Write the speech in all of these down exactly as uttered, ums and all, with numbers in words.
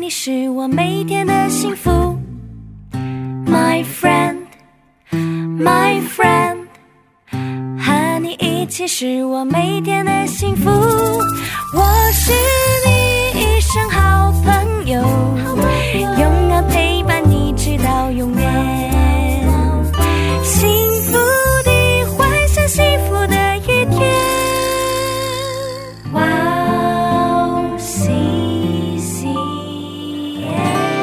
你是我每天的幸福 My friend My friend 和你一起是我每天的幸福，我是你一生好朋友，永远陪伴你直到永远，幸福的幻想，幸福的一天，哇哦西西耶。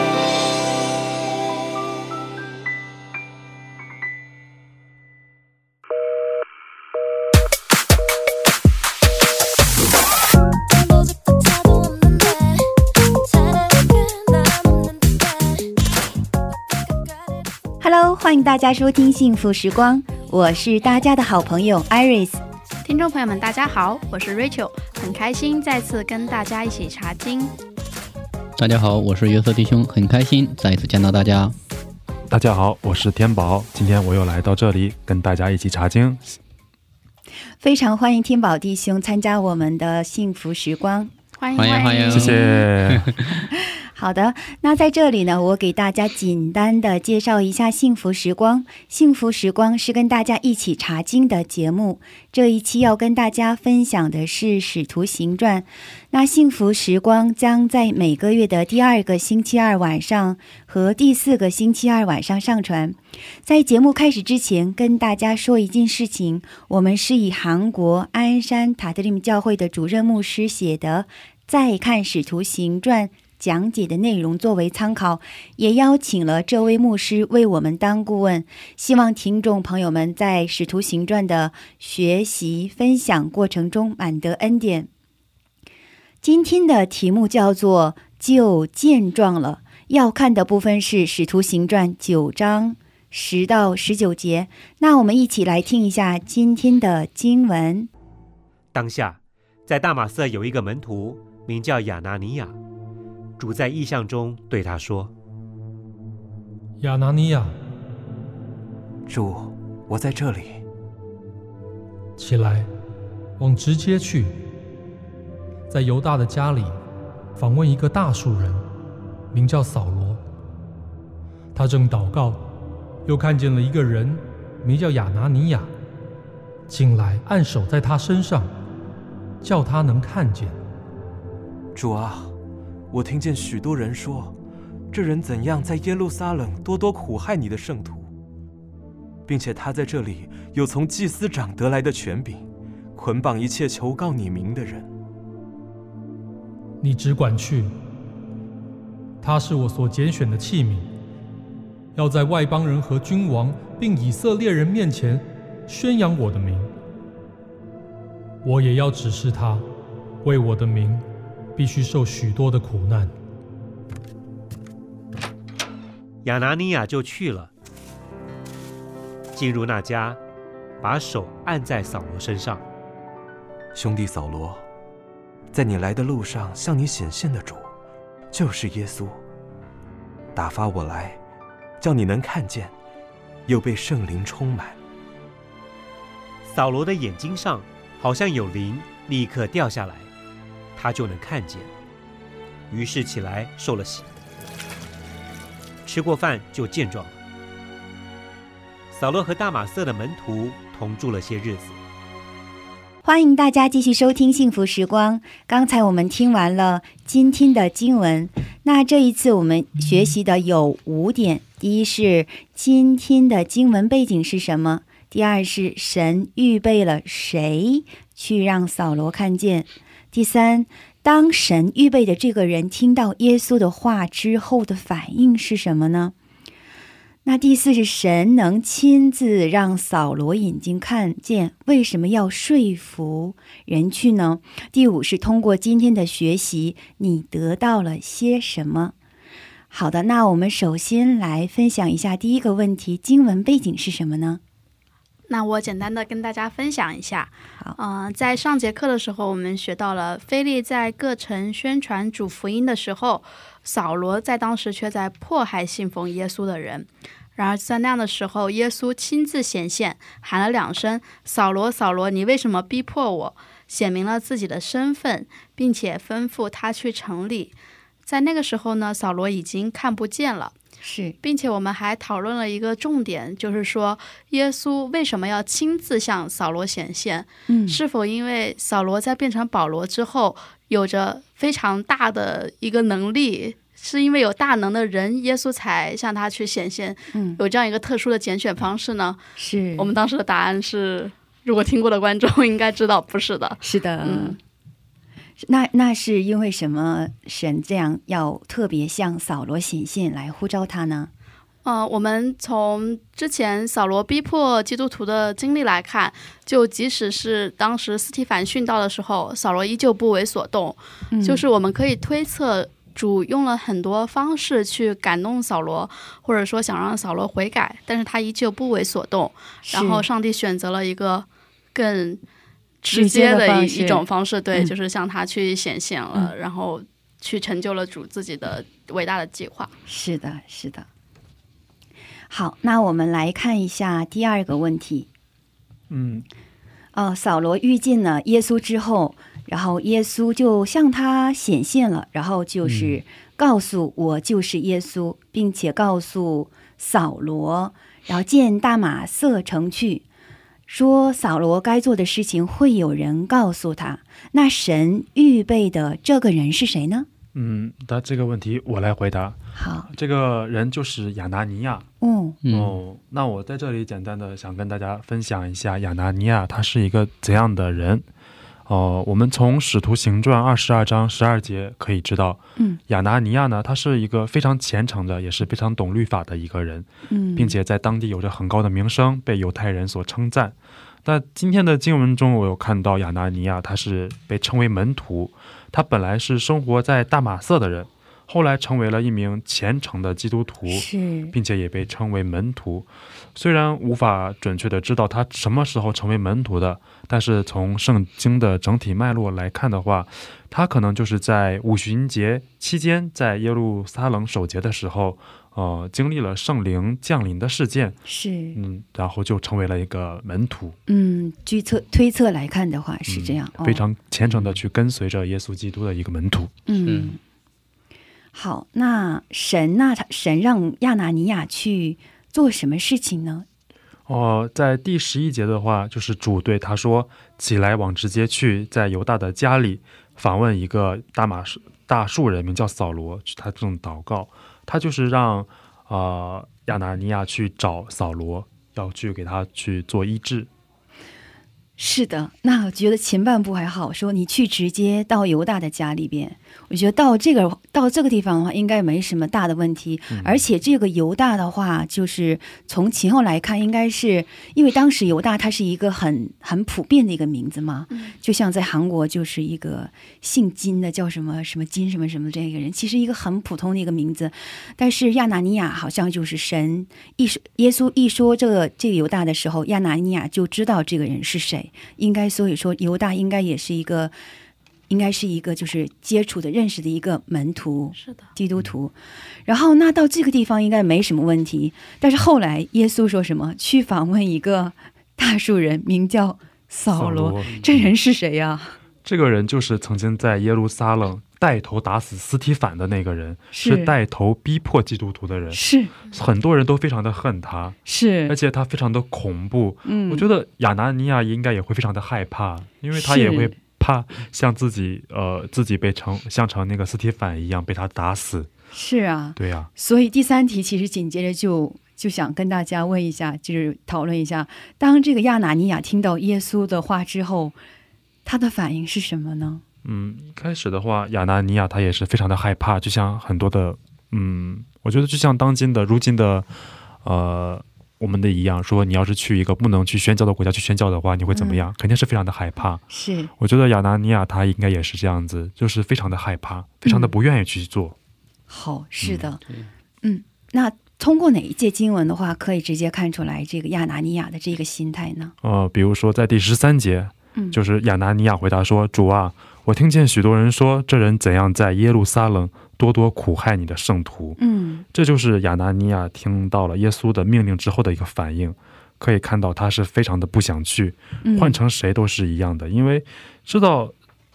Hello， 欢迎大家收听幸福时光，我是大家的好朋友 Iris。 听众朋友们大家好，我是 Rachel， 很开心再次跟大家一起查经。 大家好，我是约瑟弟兄，很开心再一次见到大家。 大家好，我是天宝，今天我又来到这里跟大家一起查经。 非常欢迎天宝弟兄参加我们的幸福时光， 欢迎欢迎欢迎， 谢谢。 好的，那在这里呢，我给大家简单的介绍一下幸福时光。幸福时光是跟大家一起查经的节目，这一期要跟大家分享的是使徒行传。那幸福时光将在每个月的第二个星期二晚上和第四个星期二晚上上传。在节目开始之前，跟大家说一件事情，我们是以韩国鞍山塔特林教会的主任牧师写的《再看使徒行传》讲解的内容作为参考，也邀请了这位牧师为我们当顾问，希望听众朋友们在使徒行传的学习分享过程中满得恩典。今天的题目叫做就见状了，要看的部分是使徒行传九章十到十九节。那我们一起来听一下今天的经文。 当下在大马色有一个门徒名叫亚拿尼亚，主在异象中对他说： 亚拿尼亚， 主，我在这里。 起来，往直街去，在犹大的家里访问一个大数人，名叫扫罗。他正祷告，又看见了一个人名叫亚拿尼亚，进来按手在他身上，叫他能看见。 主啊，我听见许多人说，这人怎样在耶路撒冷多多苦害你的圣徒，并且他在这里有从祭司长得来的权柄，捆绑一切求告你名的人。 你只管去，他是我所拣选的器皿，要在外邦人和君王并以色列人面前宣扬我的名。我也要指示他，为我的名必须受许多的苦难。 亚拿尼亚就去了，进入那家，把手按在扫罗身上。 兄弟扫罗，在你来的路上向你显现的主，就是耶稣，打发我来，叫你能看见，又被圣灵充满。 扫罗的眼睛上好像有灵立刻掉下来，他就能看见，于是起来受了洗，吃过饭就见状了。扫罗和大马色的门徒同住了些日子。 欢迎大家继续收听幸福时光。刚才我们听完了今天的经文，那这一次我们学习的有五点。第一是今天的经文背景是什么，第二是神预备了谁去让扫罗看见，第三，当神预备的这个人听到耶稣的话之后的反应是什么呢？那第四是神能亲自让扫罗眼睛看见，为什么要说服人去呢？第五是通过今天的学习，你得到了些什么？好的，那我们首先来分享一下第一个问题，经文背景是什么呢？ 那我简单的跟大家分享一下。 好， 呃，在上节课的时候，我们学到了腓力在各城宣传主福音的时候，扫罗在当时却在迫害信奉耶稣的人。然而在那样的时候，耶稣亲自显现，喊了两声：扫罗，扫罗，你为什么逼迫我？显明了自己的身份，并且吩咐他去城里在那个时候呢，扫罗已经看不见了。 是， 并且我们还讨论了一个重点，就是说耶稣为什么要亲自向扫罗显现？ 嗯， 是否因为扫罗在变成保罗之后有着非常大的一个能力，是因为有大能的人耶稣才向他去显现， 嗯， 有这样一个特殊的拣选方式呢？ 是我们当时的答案是，如果听过的观众应该知道不是的。 是的， 嗯， 那那是因为什么神这样要特别向扫罗显现来呼召他呢？ 呃，我们从之前扫罗逼迫基督徒的经历来看，就即使是当时司提反殉道的时候，扫罗依旧不为所动， 嗯， 就是我们可以推测主用了很多方式去感动扫罗，或者说想让扫罗悔改，但是他依旧不为所动，然后上帝选择了一个更直接的 一, 一种方式，对、嗯、就是向他去显现了、嗯、然后去成就了主自己的伟大的计划。 是的，是的。好，那我们来看一下第二个问题。 嗯， 哦，扫罗遇见了耶稣之后，然后耶稣就向他显现了，然后就是告诉我就是耶稣、嗯、并且告诉扫罗，然后见大马色城去，说扫罗该做的事情会有人告诉他。那神预备的这个人是谁呢？ 嗯，那这个问题我来回答。 好， 这个人就是亚拿尼亚。 哦、 嗯、哦，那我在这里简单的想跟大家分享一下亚拿尼亚他是一个怎样的人。哦、呃，我们从使徒行传二十二章十二节可以知道，嗯，亚拿尼亚呢，他是一个非常虔诚的，也是非常懂律法的一个人，嗯，并且在当地有着很高的名声，被犹太人所称赞。那今天的经文中，我有看到亚拿尼亚他是被称为门徒，他本来是生活在大马色的人，后来成为了一名虔诚的基督徒，并且也被称为门徒。虽然无法准确的知道他什么时候成为门徒的，但是从圣经的整体脉络来看的话，他可能就是在五旬节期间在耶路撒冷守节的时候呃，经历了圣灵降临的事件，是，嗯，然后就成为了一个门徒。 嗯，据测推测来看的话是这样、 嗯、非常虔诚的去跟随着耶稣基督的一个门徒。 嗯，好，那神那他神让亚拿尼亚去做什么事情呢？ 哦、呃，在第十一节的话，就是主对他说：“起来，往直接去，在犹大的家里访问一个大马大数人，名叫扫罗，去他这种祷告。”他就是让呃亚拿尼亚去找扫罗，要去给他去做医治。 是的，那我觉得前半部还好，说你去直接到犹大的家里边，我觉得到这个到这个地方的话应该没什么大的问题、嗯、而且这个犹大的话就是从前后来看，应该是因为当时犹大它是一个很很普遍的一个名字嘛、嗯、就像在韩国就是一个姓金的叫什么什么金什么什么这个人，其实一个很普通的一个名字。但是亚拿尼亚好像就是神一说耶稣一说这个这个犹大的时候，亚拿尼亚就知道这个人是谁，应该所以说犹大应该也是一个应该是一个就是接触的认识的一个门徒，是的，基督徒。然后那到这个地方应该没什么问题，但是后来耶稣说什么？去访问一个大数人，名叫扫罗，扫罗这人是谁呀、啊？ 这个人就是曾经在耶路撒冷带头打死司提反的那个人， 是, 是带头逼迫基督徒的人，是很多人都非常的恨他，是而且他非常的恐怖、嗯、我觉得亚拿尼亚应该也会非常的害怕，因为他也会怕像自己呃自己被成像成那个司提反一样被他打死。 是啊， 对啊， 所以第三题其实紧接着就就想跟大家问一下，就是讨论一下，当这个亚拿尼亚听到耶稣的话之后，他的反应是什么呢？ 嗯，一开始的话，亚拿尼亚他也是非常的害怕，就像很多的，嗯，我觉得就像当今的、如今的，呃，我们的一样，说你要是去一个不能去宣教的国家去宣教的话，你会怎么样？嗯、肯定是非常的害怕。是，我觉得亚拿尼亚他应该也是这样子，就是非常的害怕，非常的不愿意去做。嗯、 好，是的，嗯，嗯，那通过哪一节经文的话，可以直接看出来这个亚拿尼亚的这个心态呢？ 呃，比如说在第十三节。就是亚拿尼亚回答说：“主啊，我听见许多人说，这人怎样在耶路撒冷多多苦害你的圣徒。”嗯，这就是亚拿尼亚听到了耶稣的命令之后的一个反应。可以看到他是非常的不想去，换成谁都是一样的，因为知道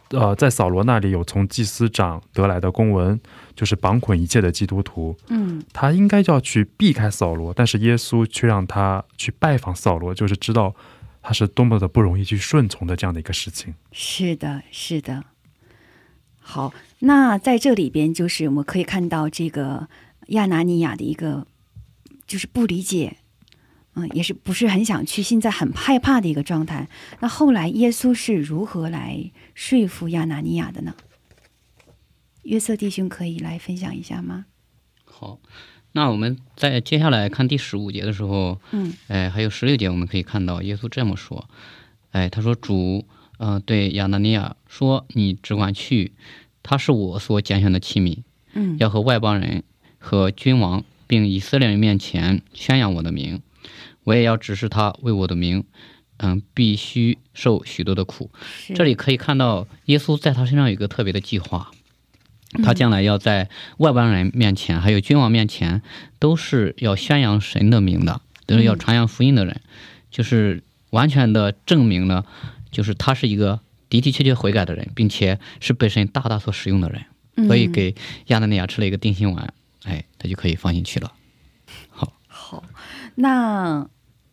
呃，在扫罗那里有从祭司长得来的公文，就是绑捆一切的基督徒。嗯，他应该就要去避开扫罗，但是耶稣却让他去拜访扫罗，就是知道他是多么的不容易去顺从的这样的一个事情。 是的，是的。好，那在这里边就是我们可以看到这个亚拿尼亚的一个就是不理解，嗯，也是不是很想去，现在很害怕的一个状态。那后来耶稣是如何来说服亚拿尼亚的呢？约瑟弟兄可以来分享一下吗？ 好，那我们在接下来看第十五节的时候，嗯，哎，还有十六节，我们可以看到耶稣这么说，哎，他说主。呃，对亚拿尼亚说：“你只管去，他是我所拣选的器皿，嗯，要和外邦人和君王并以色列人面前宣扬我的名，我也要指示他为我的名，嗯，必须受许多的苦。”这里可以看到耶稣在他身上有一个特别的计划，他将来要在外邦人面前还有君王面前都是要宣扬神的名的，都是要传扬福音的人，就是完全的证明了。就是他是一个的的确确悔改的人，并且是被神大大所使用的人，嗯、所以给亚拿尼亚吃了一个定心丸，哎，他就可以放心去了。好， 好，那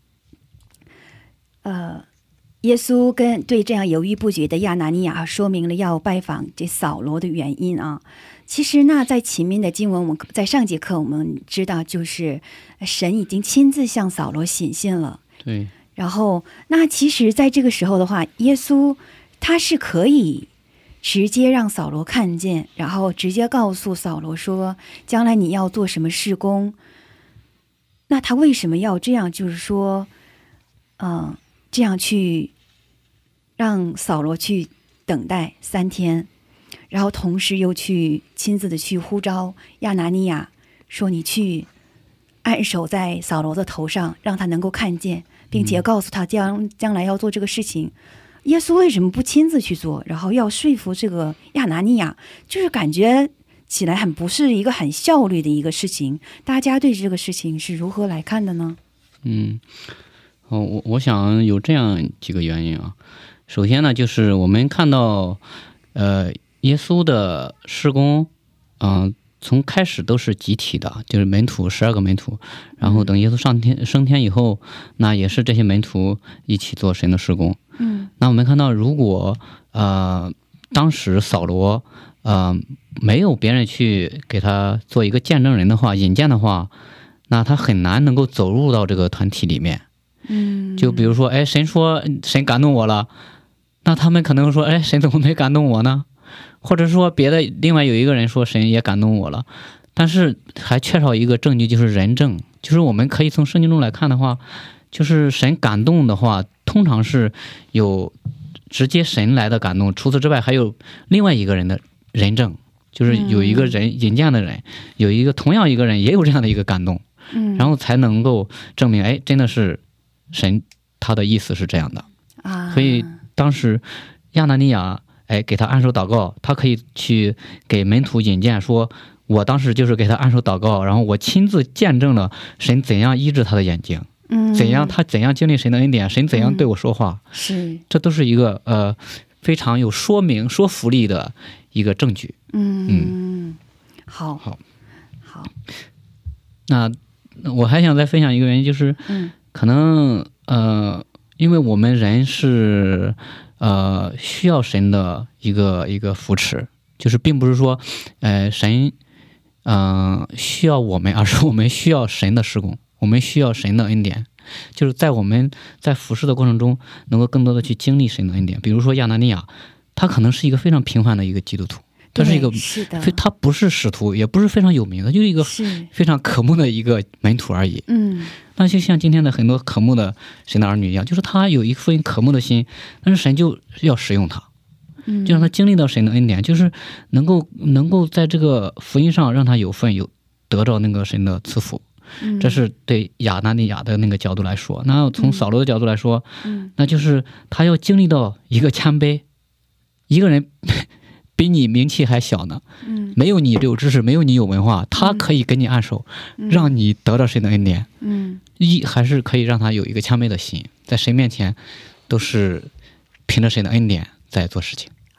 呃，耶稣跟对这样犹豫不决的亚拿尼亚说明了要拜访这扫罗的原因啊。其实那在前面的经文，我们在上节课我们知道，就是神已经亲自向扫罗显现了。 对。 然后那其实在这个时候的话，耶稣他是可以直接让扫罗看见，然后直接告诉扫罗说将来你要做什么事工。那他为什么要这样，就是说嗯，这样去让扫罗去等待三天，然后同时又去亲自的去呼召亚拿尼亚，说你去按手在扫罗的头上，让他能够看见，并且告诉他将将来要做这个事情。耶稣为什么不亲自去做，然后要说服这个亚拿尼亚？就是感觉起来很不是一个很效率的一个事情。大家对这个事情是如何来看的呢？ 嗯，哦，我我想有这样几个原因啊。首先呢，就是我们看到，呃，耶稣的事工，嗯、呃。从开始都是集体的，就是门徒十二个门徒，然后等耶稣上天升天以后，那也是这些门徒一起做神的事工。嗯，那我们看到，如果呃当时扫罗呃没有别人去给他做一个见证人的话，引荐的话，那他很难能够走入到这个团体里面。嗯，就比如说，哎，神说神感动我了，那他们可能说，哎，神怎么没感动我呢？或者说别的，另外有一个人说神也感动我了，但是还缺少一个证据，就是人证。就是我们可以从圣经中来看的话，就是神感动的话，通常是有直接神来的感动，除此之外还有另外一个人的人证，就是有一个人引荐的人，有一个同样一个人也有这样的一个感动，然后才能够证明，哎，真的是神他的意思是这样的啊。所以当时亚拿尼亚哎，给他按手祷告，他可以去给门徒引荐说，我当时就是给他按手祷告，然后我亲自见证了神怎样医治他的眼睛，嗯，怎样他怎样经历神的恩典，神怎样对我说话，嗯、是，这都是一个呃非常有说明说服力的一个证据。嗯嗯，好， 好，好。那我还想再分享一个原因，就是，嗯，可能呃，因为我们人是。呃，需要神的一个一个扶持，就是并不是说，呃，神，嗯、呃，需要我们，而是我们需要神的事工，我们需要神的恩典，就是在我们在服侍的过程中，能够更多的去经历神的恩典。比如说亚拿尼亚，他可能是一个非常平凡的一个基督徒，他是一个，是的，他不是使徒，也不是非常有名的，就是一个非常渴慕的一个门徒而已。嗯。那就像今天的很多渴慕的神的儿女一样，就是他有一份渴慕的心，但是神就要使用他，就让他经历到神的恩典，就是能够能够在这个福音上让他有份有得到那个神的赐福。这是对亚拿尼亚的那个角度来说。那从扫罗的角度来说，那就是他要经历到一个谦卑，一个人比你名气还小呢，嗯，没有你有知识，没有你有文化，他可以给你按手，嗯、让你得到神的恩典，嗯，一还是可以让他有一个谦卑的心，在神面前都是凭着神的恩典在做事情。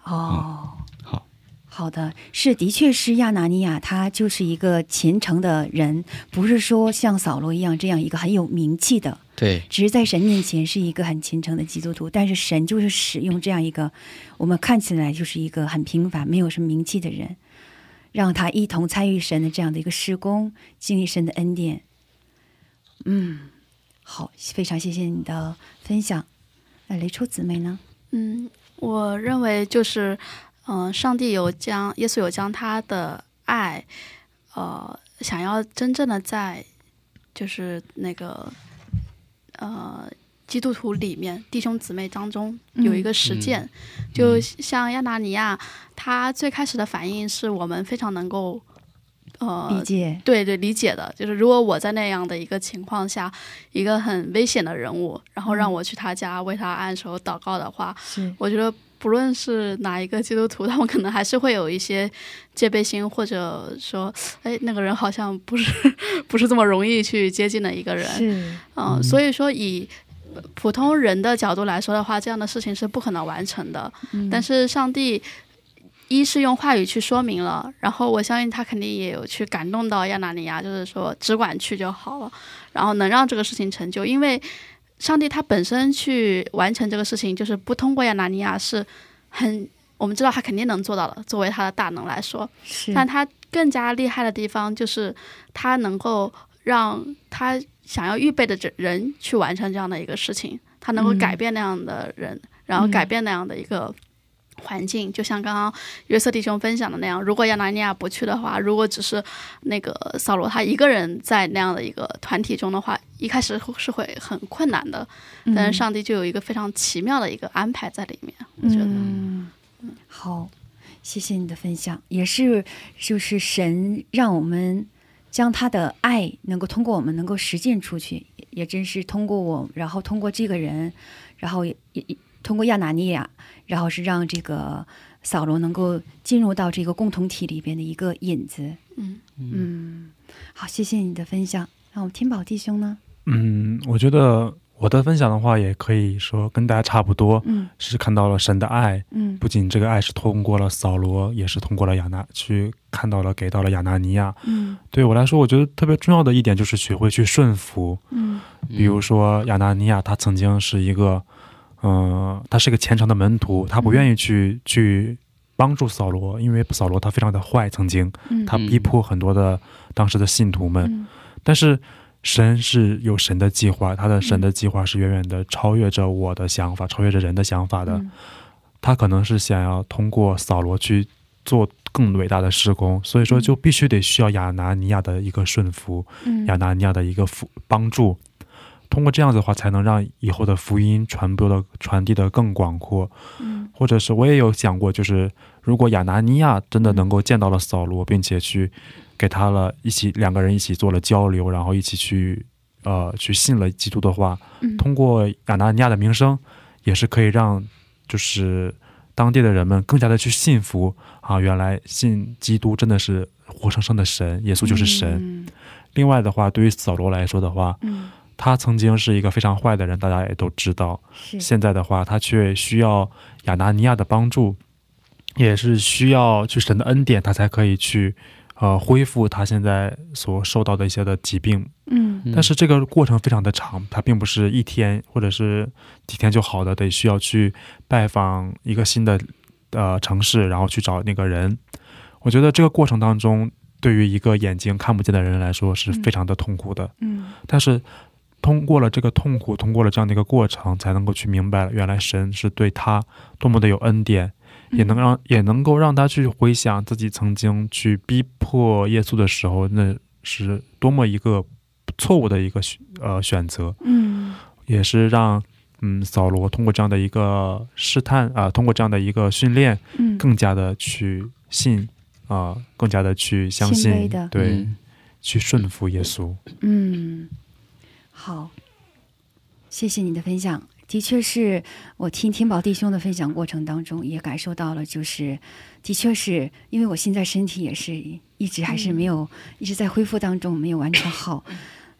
哦， 嗯、好。 好的，是的确是亚拿尼亚他就是一个虔诚的人，不是说像扫罗一样这样一个很有名气的， 对， 只是在神面前是一个很虔诚的基督徒，但是神就是使用这样一个我们看起来就是一个很平凡没有什么名气的人，让他一同参与神的这样的一个事工，经历神的恩典。嗯，好，非常谢谢你的分享。那雷抽姊妹呢？ 嗯，我认为就是嗯、呃，上帝有将耶稣有将他的爱呃想要真正的在就是那个呃基督徒里面弟兄姊妹当中有一个实践、嗯、就像亚拿尼亚他最开始的反应是我们非常能够呃理解， 对对理解的，就是如果我在那样的一个情况下，一个很危险的人物，然后让我去他家为他按手祷告的话、嗯、我觉得不论是哪一个基督徒，他们可能还是会有一些戒备心，或者说哎那个人好像不是不是这么容易去接近的一个人，是、呃、嗯，所以说以普通人的角度来说的话，这样的事情是不可能完成的、嗯、但是上帝一是用话语去说明了，然后我相信他肯定也有去感动到亚拿尼亚，就是说只管去就好了，然后能让这个事情成就，因为上帝他本身去完成这个事情，就是不通过亚拿尼亚是很，我们知道他肯定能做到的，作为他的大能来说，但他更加厉害的地方就是他能够让他想要预备的人去完成这样的一个事情，他能够改变那样的人、嗯、然后改变那样的一个环境、嗯、就像刚刚约瑟弟兄分享的那样，如果亚拿尼亚不去的话，如果只是那个扫罗他一个人在那样的一个团体中的话，一开始是会很困难的、嗯、但是上帝就有一个非常奇妙的一个安排在里面，我觉得、嗯嗯、好，谢谢你的分享，也是就是神让我们将他的爱能够通过我们能够实践出去，也真是通过我，然后通过这个人，然后也也通过亚拿尼亚，然后是让这个扫罗能够进入到这个共同体里边的一个引子。嗯嗯，好，谢谢你的分享。那我们天宝弟兄呢？ 嗯，我觉得我的分享的话也可以说跟大家差不多，嗯，是看到了神的爱，嗯，不仅这个爱是通过了扫罗，也是通过了亚拿去看到了给到了亚拿尼亚，嗯，对我来说我觉得特别重要的一点就是学会去顺服，嗯，比如说亚拿尼亚他曾经是一个嗯、呃，他是个虔诚的门徒，他不愿意去、嗯、去帮助扫罗，因为扫罗他非常的坏，曾经、嗯、他逼迫很多的当时的信徒们、嗯、但是神是有神的计划，他的神的计划是远远的超越着我的想法、嗯、超越着人的想法的、嗯、他可能是想要通过扫罗去做更伟大的事工，所以说就必须得需要亚拿尼亚的一个顺服、嗯、亚拿尼亚的一个帮助，通过这样子的话才能让以后的福音传播的传递的更广阔、嗯、或者是我也有想过，就是如果亚拿尼亚真的能够见到了扫罗、嗯、并且去给他了一起两个人一起做了交流，然后一起去呃去信了基督的话、嗯、通过亚拿尼亚的名声也是可以让就是当地的人们更加的去信服啊，原来信基督真的是活生生的神，耶稣就是神、嗯、另外的话对于扫罗来说的话、嗯，他曾经是一个非常坏的人，大家也都知道，现在的话他却需要亚拿尼亚的帮助，也是需要去神的恩典，他才可以去呃恢复他现在所受到的一些的疾病，嗯，但是这个过程非常的长，他并不是一天或者是几天就好的，得需要去拜访一个新的呃城市，然后去找那个人。我觉得这个过程当中对于一个眼睛看不见的人来说是非常的痛苦的，嗯，但是通过了这个痛苦，通过了这样的一个过程，才能够去明白原来神是对他多么的有恩典，也能让也能够让他去回想自己曾经去逼迫耶稣的时候，那是多么一个错误的一个呃选择，嗯，也是让嗯扫罗通过这样的一个试探啊、呃，通过这样的一个训练，嗯，更加的去信啊、呃，更加的去相信，对、嗯，去顺服耶稣， 嗯。好，谢谢你的分享。的确是我听天宝弟兄的分享过程当中也感受到了，就是的确是因为我现在身体也是一直还是没有、嗯、一直在恢复当中，没有完全好，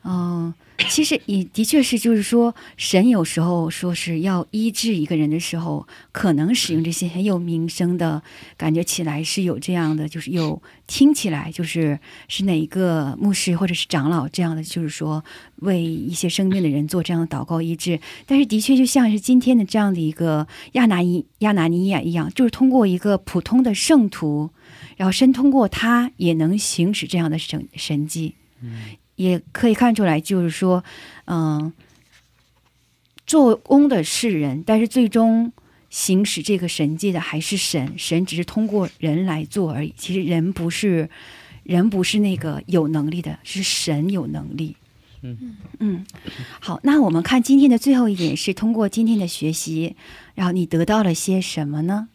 嗯、其实也的确是，就是说神有时候说是要医治一个人的时候，可能使用这些很有名声的，感觉起来是有这样的，就是有听起来就是是哪一个牧师或者是长老这样的，就是说为一些生病的人做这样的祷告医治。但是的确就像是今天的这样的一个亚拿尼亚拿尼亚一样，就是通过一个普通的圣徒，然后神通过他也能行使这样的神神迹。也可以看出来，就是说，嗯、做工的是人，但是最终行使这个神迹的还是神，神只是通过人来做而已。其实人不是人不是那个有能力的，是神有能力。 嗯嗯，好，那我们看今天的最后一点是通过今天的学习，然后你得到了些什么呢？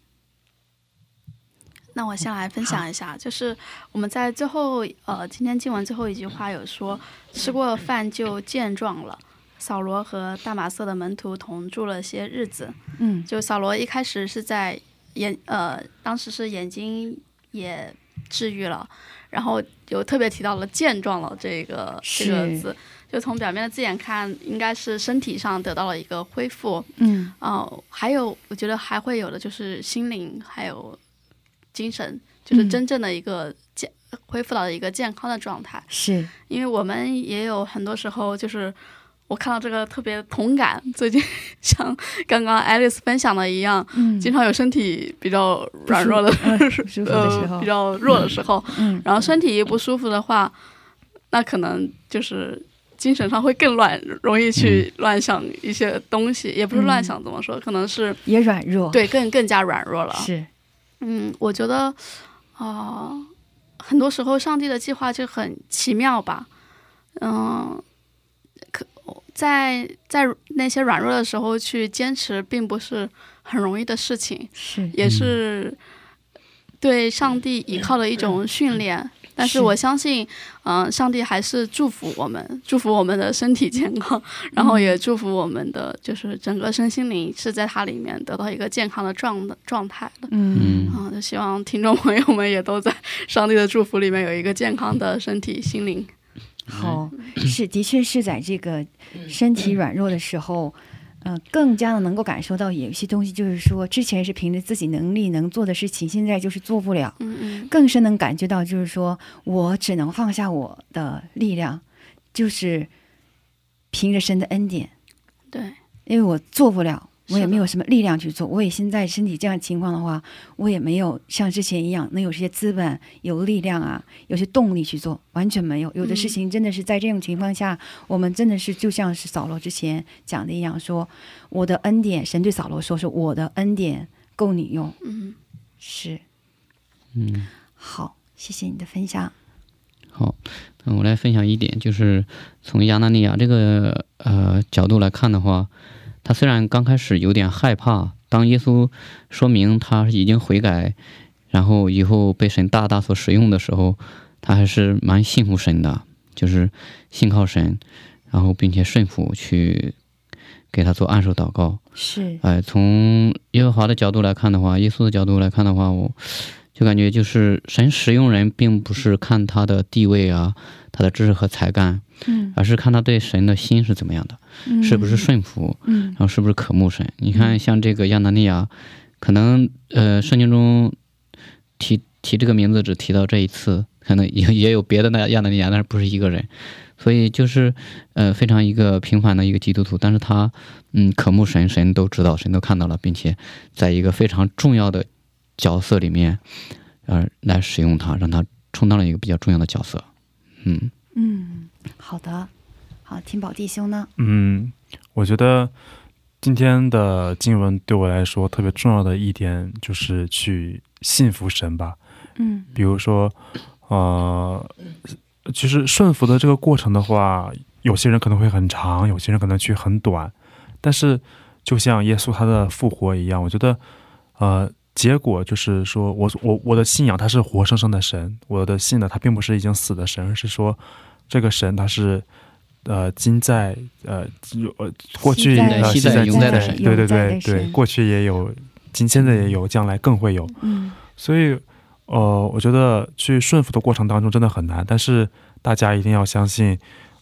那我先来分享一下，就是我们在最后呃今天经文最后一句话有说，吃过饭就健壮了。扫罗和大马色的门徒同住了些日子。 嗯， 就扫罗一开始是在眼呃当时是眼睛也治愈了，然后有特别提到了健壮了这个这个字，就从表面的字眼看，应该是身体上得到了一个恢复。 嗯， 哦、呃，还有我觉得还会有的就是心灵还有精神，就是真正的一个健、嗯、恢复到一个健康的状态。 是因为我们也有很多时候就是我看到这个特别同感，最近像刚刚 Alice 分享的一样、嗯、经常有身体比较软弱的不舒服的时候、呃、 比较弱的时候、 嗯、 然后身体一不舒服的话，那可能就是精神上会更乱，容易去乱想一些东西、嗯、也不是乱想，怎么说、嗯、可能是也软弱， 对，更更加软弱了。 是嗯，我觉得啊、呃，很多时候上帝的计划就很奇妙吧。嗯，可在在那些软弱的时候去坚持，并不是很容易的事情， 是也是对上帝依靠的一种训练。但是我相信，嗯、呃，上帝还是祝福我们，祝福我们的身体健康，然后也祝福我们的就是整个身心灵是在它里面得到一个健康的状的状态的。 嗯啊、呃，就希望听众朋友们也都在上帝的祝福里面有一个健康的身体心灵。 好，是的确是在这个身体软弱的时候。嗯、呃，更加的能够感受到有一些东西，就是说之前是凭着自己能力能做的事情，现在就是做不了。 嗯嗯， 更深能感觉到，就是说我只能放下我的力量，就是凭着神的恩典。 对， 因为我做不了，我也没有什么力量去做。我也现在身体这样情况的话，我也没有像之前一样能有这些资本、有力量啊，有些动力去做，完全没有。有的事情真的是在这种情况下，嗯、我们真的是就像是扫罗之前讲的一样，说我的恩典，神对扫罗说，是我的恩典够你用。 嗯， 是， 嗯， 好，谢谢你的分享。 好，我来分享一点，就是从亚拿尼亚这个呃角度来看的话。他虽然刚开始有点害怕，当耶稣说明他已经悔改，然后以后被神大大所使用的时候，他还是蛮信服神的，就是信靠神，然后并且顺服去给他做按手祷告。 是， 哎、呃，从耶和华的角度来看的话，耶稣的角度来看的话，我就感觉就是神使用人，并不是看他的地位啊，他的知识和才干。 嗯， 而是看他对神的心是怎么样的，嗯、是不是顺服， 嗯， 然后是不是渴慕神。你看，像这个亚拿尼亚，可能呃，圣经中提提这个名字只提到这一次，可能也也有别的那亚拿尼亚，但是不是一个人。所以就是呃，非常一个平凡的一个基督徒，但是他嗯渴慕神，神都知道，神都看到了，并且在一个非常重要的角色里面，呃，来使用他，让他充当了一个比较重要的角色。嗯嗯。好的，好，听宝弟兄呢？ 嗯，我觉得今天的经文对我来说特别重要的一点就是去信服神吧。 嗯， 比如说，呃，其实顺服的这个过程的话，有些人可能会很长，有些人可能去很短。但是，就像耶稣他的复活一样，我觉得，呃，结果就是说我我我的信仰他是活生生的神，我的信呢他并不是已经死的神，而是说。这个神他是呃今在呃呃过去呃昔在永在的神， 对对对对，过去也有，今现在也有，将来更会有。 嗯， 所以呃我觉得去顺服的过程当中真的很难，但是大家一定要相信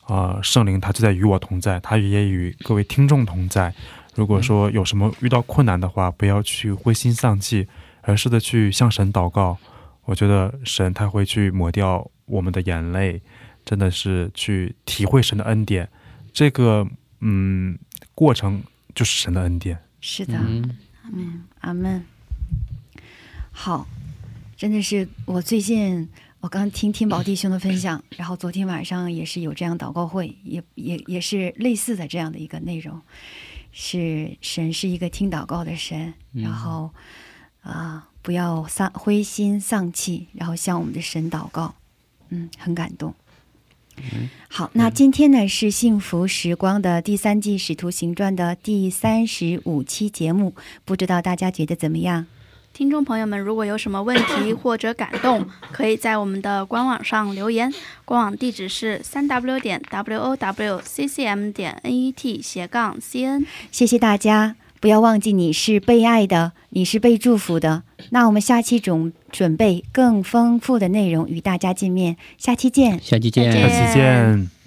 呃，圣灵他就在与我同在，他也与各位听众同在。如果说有什么遇到困难的话，不要去灰心丧气，而是的去向神祷告。我觉得神他会去抹掉我们的眼泪，真的是去体会神的恩典。这个嗯过程就是神的恩典。 是的，嗯，阿门。好，真的是我最近我刚听天宝弟兄的分享，然后昨天晚上也是有这样祷告会，也也也是类似的这样的一个内容，是神是一个听祷告的神，然后啊、呃、不要丧灰心丧气，然后向我们的神祷告，嗯，很感动。好，那今天呢是幸福时光的第三季使徒行传的第三十五期节目，不知道大家觉得怎么样？ 听众朋友们，如果有什么问题或者感动，可以在我们的官网上留言，官网地址是三 w 点 w o w c c m 点 n e t 斜杠 c n。 谢谢大家，不要忘记你是被爱的，你是被祝福的。那我们下期准准备更丰富的内容与大家见面，下期见， 下期见， 下期见。